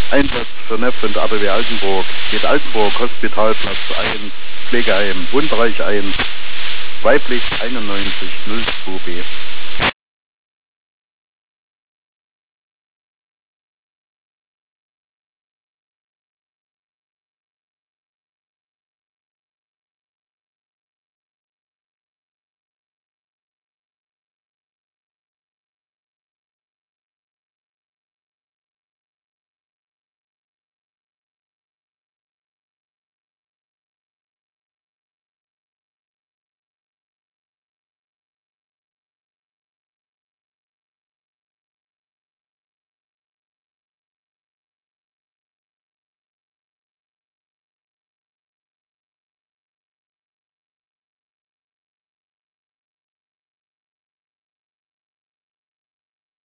Einsatz für Neff und ABW Altenburg. Geht Altenburg, Hospitalplatz 1, Pflegeheim, Wundreich 1, weiblich 91 02B.